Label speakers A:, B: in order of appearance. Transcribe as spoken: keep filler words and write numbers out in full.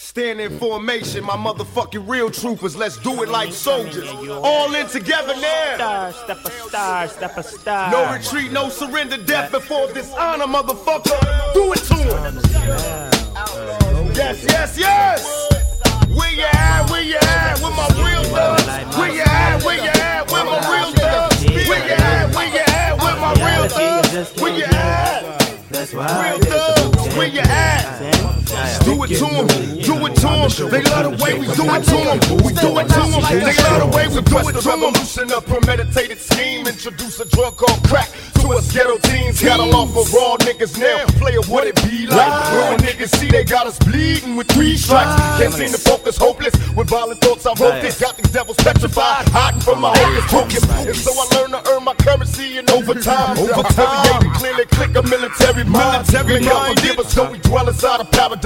A: Stand in formation, my motherfucking real troopers. Let's do it like soldiers. All in together now.
B: Star, step a star, step a star.
A: No retreat, no surrender, death before dishonor, motherfucker. Do it to him. Yes, yes, yes. Where you at, where you at, with my real thugs? Where you at, where you at, with my real thugs? Where you at, where you at, with my real thugs? Where you at? Real thugs, where you at? Do it to them, do it to them. They love the way we do it to them. We do it to them. They love the way we do it to them. Revolution, a premeditated scheme. Introduce a drug called crack to us ghetto teens. Got a law for raw niggas now. Play it what it be like. Real niggas see they got us bleeding with three strikes. Can't seem to focus, hopeless. With violent thoughts I wrote this. Got these devils petrified, hiding from my hocus pocus. And so I learned to earn my currency in overtime. Overtime. Clearly click a military mind. Military mind. Forgive us, so we dwell inside a paradise.